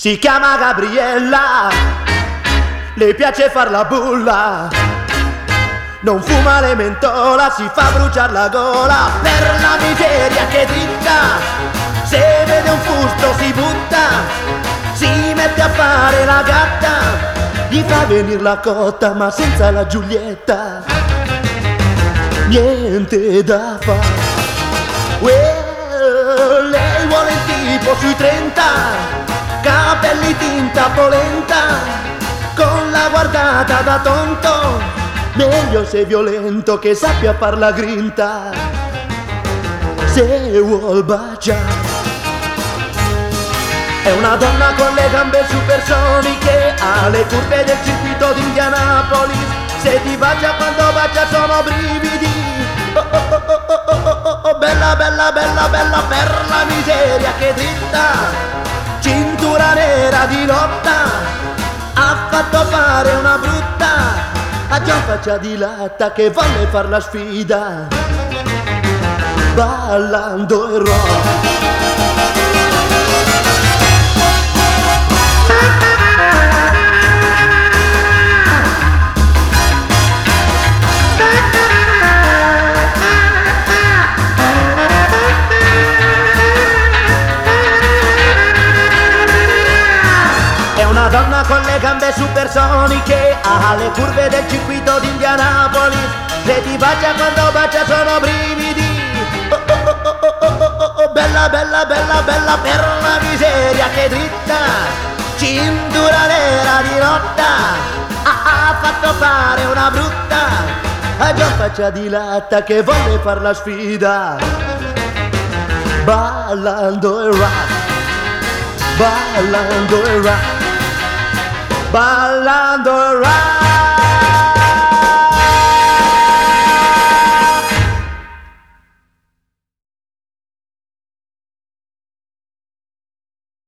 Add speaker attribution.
Speaker 1: Si chiama Gabriella, le piace far la bulla, non fuma le mentola, si fa bruciare la gola per la miseria che dritta. Se vede un fusto si butta, si mette a fare la gatta, gli fa venire la cotta ma senza la Giulietta niente da fare. Lei vuole il tipo sui 30, capelli tinta polenta, con la guardata da tonto, meglio se violento che sappia far la grinta. Se vuol baciare è una donna con le gambe supersoniche, ha le curve del circuito di Indianapolis, se ti bacia quando bacia sono brividi. Oh, oh, oh, oh, oh, oh, oh, oh, bella, bella, bella, bella per la miseria che dritta, cintura nera di lotta, ha fatto fare una brutta a Gian Faccia di Latta che volle far la sfida ballando il rock. Una donna con le gambe supersoniche, ha le curve del circuito di Indianapolis, se ti bacia quando bacia sono brividi. Oh, oh, oh, oh, oh, oh, oh, oh, bella, bella, bella, bella per la miseria che dritta, cintura nera di lotta, ha fatto fare una brutta a Gian Faccia di Latta che volle far la sfida ballando il rock, ballando il rock, ballando il rock.